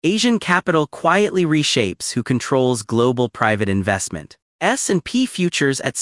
Asian capital quietly reshapes who controls global private investment. S&P futures at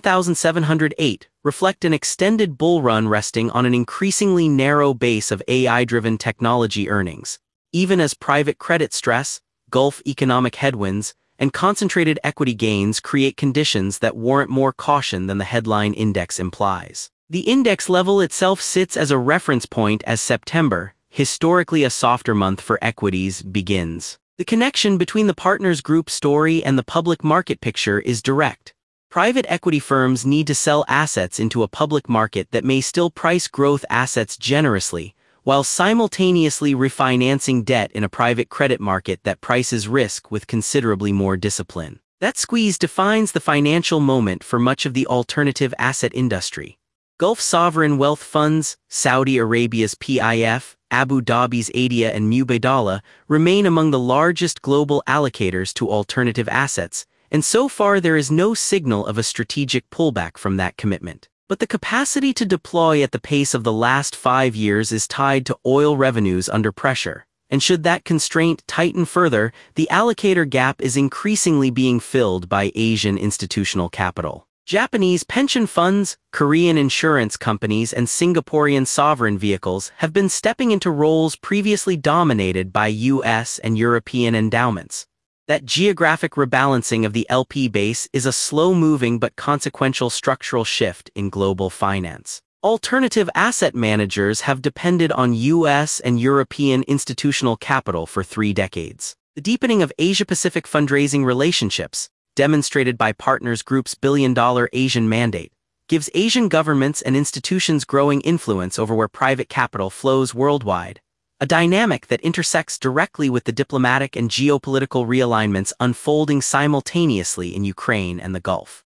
7,708 reflect an extended bull run resting on an increasingly narrow base of AI-driven technology earnings, even as private credit stress, Gulf economic headwinds, and concentrated equity gains create conditions that warrant more caution than the headline index implies. The index level itself sits as a reference point as September, historically a softer month for equities, begins. The connection between the Partners Group story and the public market picture is direct. Private equity firms need to sell assets into a public market that may still price growth assets generously, while simultaneously refinancing debt in a private credit market that prices risk with considerably more discipline. That squeeze defines the financial moment for much of the alternative asset industry. Gulf sovereign wealth funds, Saudi Arabia's PIF, Abu Dhabi's ADIA and Mubadala remain among the largest global allocators to alternative assets, and so far there is no signal of a strategic pullback from that commitment. But the capacity to deploy at the pace of the last 5 years is tied to oil revenues under pressure, and should that constraint tighten further, the allocator gap is increasingly being filled by Asian institutional capital. Japanese pension funds, Korean insurance companies, and Singaporean sovereign vehicles have been stepping into roles previously dominated by US and European endowments. That geographic rebalancing of the LP base is a slow-moving but consequential structural shift in global finance. Alternative asset managers have depended on US and European institutional capital for 3 decades. The deepening of Asia-Pacific fundraising relationships, demonstrated by Partners Group's billion-dollar Asian mandate, gives Asian governments and institutions growing influence over where private capital flows worldwide, a dynamic that intersects directly with the diplomatic and geopolitical realignments unfolding simultaneously in Ukraine and the Gulf.